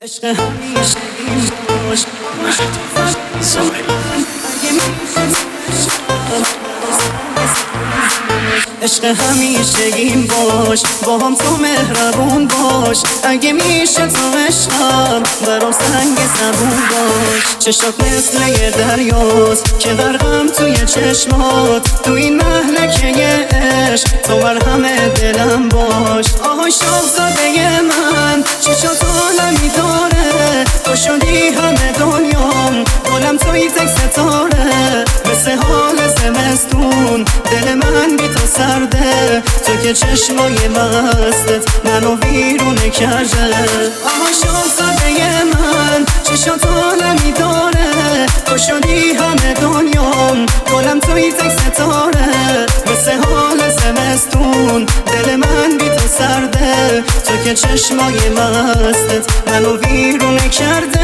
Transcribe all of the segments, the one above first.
عشق همیشه این باش عشق همیشه این باش با هم تو مهربون باش اگه میشه تو عشقم برام سنگ زبون باش چشات مثل یه دریاست که غرقم توی چشمات تو این مهلکه عشق تو مرهم دلم باش آهای شاهزاده من چشات عالمی داره تو شدی همه دنیام گلم توی تک ستاره مثل حال زمستون دل من بی تو سرده تو که چشمای مستت منو ویرونه کرده آها شاهزاده من چشات عالمی داره تو شدی همه دنیام گلم توی تک ستاره مثل حال زمستون دل من بی تو سرده تو که چشمای مستت منو ویرونه کرده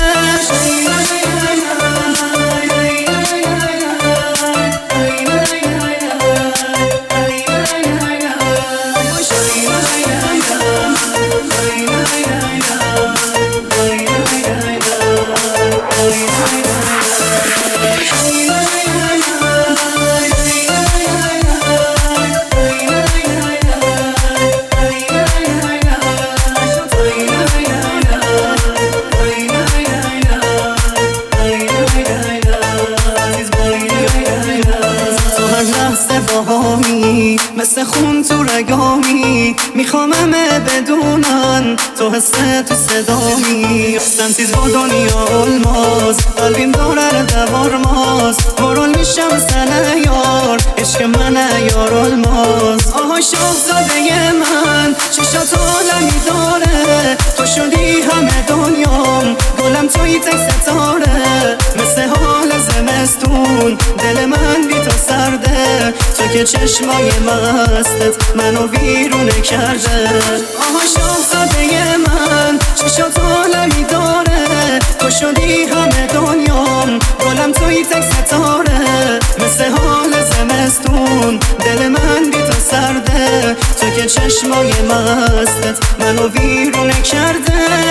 مثل خون تو رگامی میخوام همه بدونن تو حس تو صدامی سنتیز با دنیا الماس قلبیم داره دوار ماز مرول میشم سنه یار عشق منه یار الماس آها شاهزاده من چشات عالمی داره تو شدی همه دنیام گلم توی تک ستاره مثل حال زمستون دل من بی تو سرده تو که چشمای مستت منو ویرونه کرده آها شاهزاده من چشات عالمی داره تو شدی همه دنیام گلم توی تک ستاره مثل حال زمستون دل من بی تو سرده تو که چشمای مستت منو ویرونه کرده